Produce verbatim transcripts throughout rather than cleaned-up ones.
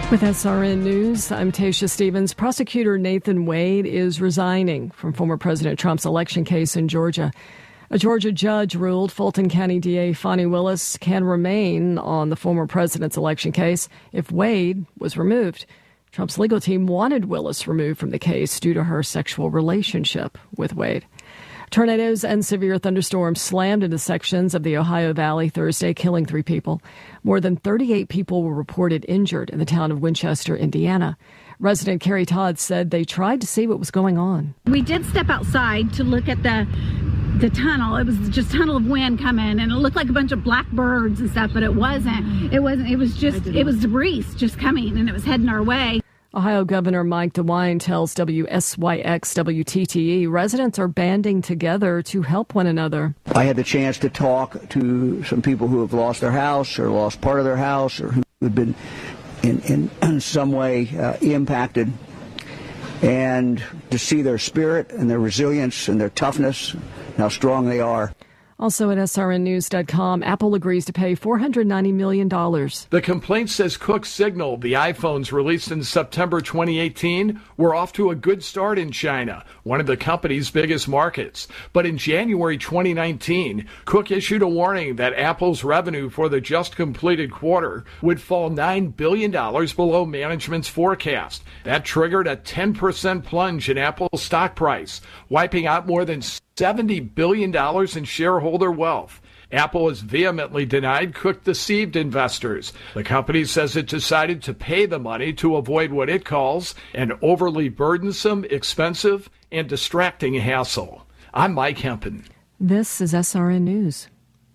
With S R N News, I'm Tasha Stevens. Prosecutor Nathan Wade is resigning from former President Trump's election case in Georgia. A Georgia judge ruled Fulton County D A Fani Willis can remain on the former president's election case if Wade was removed. Trump's legal team wanted Willis removed from the case due to her sexual relationship with Wade. Tornadoes and severe thunderstorms slammed into sections of the Ohio Valley Thursday, killing three people. More than thirty-eight people were reported injured in the town of Winchester, Indiana. Resident Carrie Todd said they tried to see what was going on. We did step outside to look at the the tunnel. It was just a tunnel of wind coming, and it looked like a bunch of black birds and stuff, but it wasn't. It wasn't. It was just, it was debris just coming, and it was heading our way. Ohio Governor Mike DeWine tells W S Y X W T T E residents are banding together to help one another. I had the chance to talk to some people who have lost their house or lost part of their house or who have been in, in, in some way uh, impacted, and to see their spirit and their resilience and their toughness, and how strong they are. Also at S R N news dot com, Apple agrees to pay four hundred ninety million dollars. The complaint says Cook signaled the iPhones released in September twenty eighteen were off to a good start in China, one of the company's biggest markets. But in January twenty nineteen, Cook issued a warning that Apple's revenue for the just completed quarter would fall nine billion dollars below management's forecast. That triggered a ten percent plunge in Apple's stock price, wiping out more than seventy billion dollars in shareholder wealth. Apple has vehemently denied Cook deceived investors. The company says it decided to pay the money to avoid what it calls an overly burdensome, expensive, and distracting hassle. I'm Mike Hempen. This is S R N News.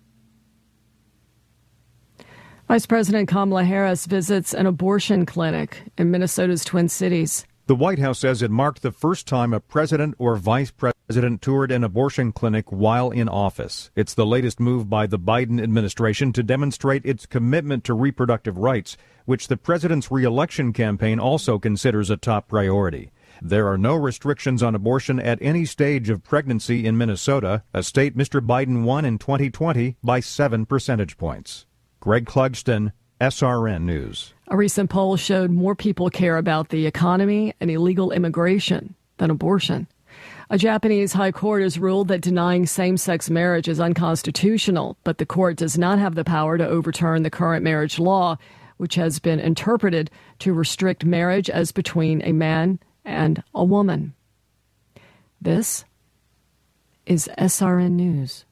Vice President Kamala Harris visits an abortion clinic in Minnesota's Twin Cities. The White House says it marked the first time a president or vice president toured an abortion clinic while in office. It's the latest move by the Biden administration to demonstrate its commitment to reproductive rights, which the president's re-election campaign also considers a top priority. There are no restrictions on abortion at any stage of pregnancy in Minnesota, a state Mister Biden won in twenty twenty by seven percentage points. Greg Clugston, S R N News. A recent poll showed more people care about the economy and illegal immigration than abortion. A Japanese high court has ruled that denying same-sex marriage is unconstitutional, but the court does not have the power to overturn the current marriage law, which has been interpreted to restrict marriage as between a man and a woman. This is S R N News.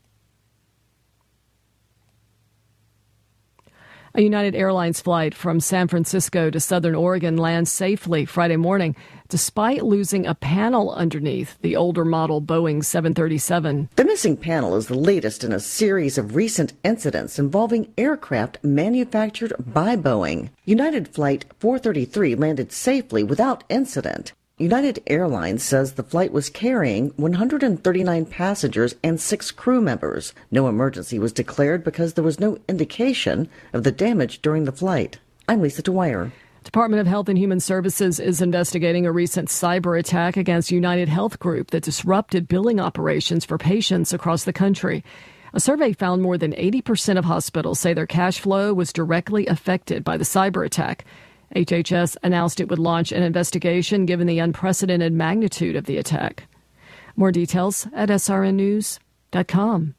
A United Airlines flight from San Francisco to Southern Oregon lands safely Friday morning, despite losing a panel underneath the older model Boeing seven thirty-seven. The missing panel is the latest in a series of recent incidents involving aircraft manufactured by Boeing. United Flight four thirty-three landed safely without incident. United Airlines says the flight was carrying one hundred thirty-nine passengers and six crew members. No emergency was declared because there was no indication of the damage during the flight. I'm Lisa Dwyer. Department of Health and Human Services is investigating a recent cyber attack against United Health Group that disrupted billing operations for patients across the country. A survey found more than eighty percent of hospitals say their cash flow was directly affected by the cyber attack. H H S announced it would launch an investigation given the unprecedented magnitude of the attack. More details at S R N news dot com.